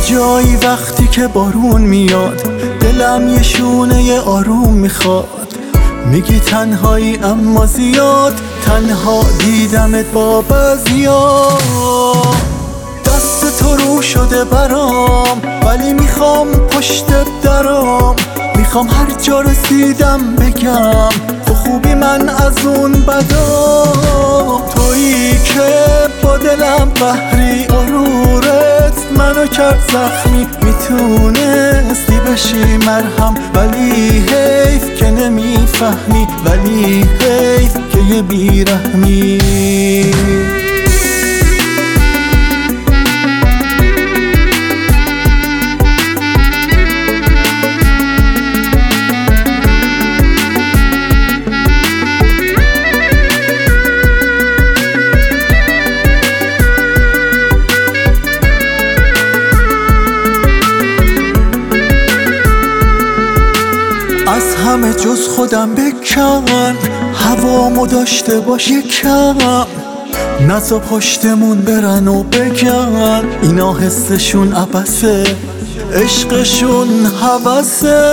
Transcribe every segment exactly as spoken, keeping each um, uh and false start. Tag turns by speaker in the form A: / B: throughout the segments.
A: جایی وقتی که بارون میاد دلم یه شونه یه آروم میخواد. میگی تنهایی اما زیاد، تنها دیدمت با بعضیا. دست تو رو شده برام ولی میخوام پشت درام. میخوام هر جا رسیدم بگم تو خوبی من از اون بدام. تویی که با دلم بحری غرورت منو کرد زخمی. میتونستی بشی مرهم ولی حیف که نمیفهمی، ولی حیف که یه بیرحمی. از همه جز خودم بکن، هوامو داشته باش یکم. نزا پشتمون برن و بگن اینا حسشون عبسه، عشقشون هوسه.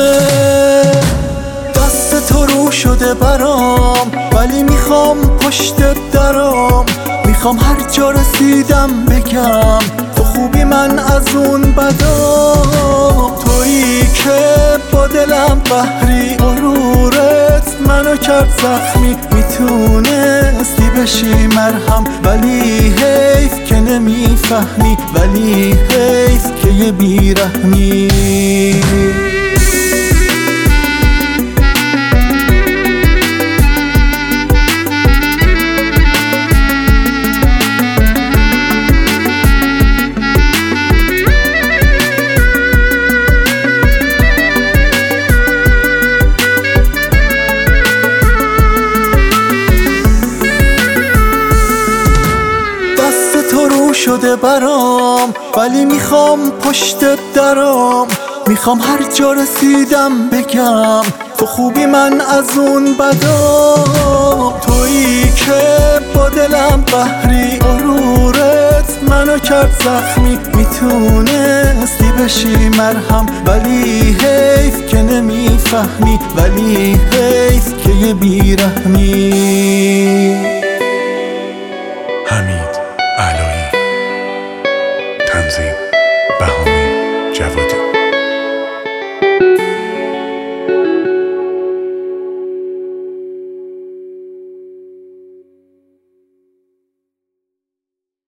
A: دست تو رو شده برام ولی میخوام پشت درام. میخوام هر جا رسیدم بگم تو خوبی من از اون بدام. تویی که با دلم بحری غرورت منو کرد زخمی. میتونستی بشی مرهم ولی حیف که نمیفهمی، ولی حیف که یه بیرحمی. شده برام ولی میخوام پشت درام. میخوام هر جا رسیدم بگم تو خوبی من از اون بدام. تویی که با دلم بحری غرورت منو کرد زخمی. میتونستی بشی مرهم ولی حیف که نمیفهمی، ولی حیف که یه بیرحمی.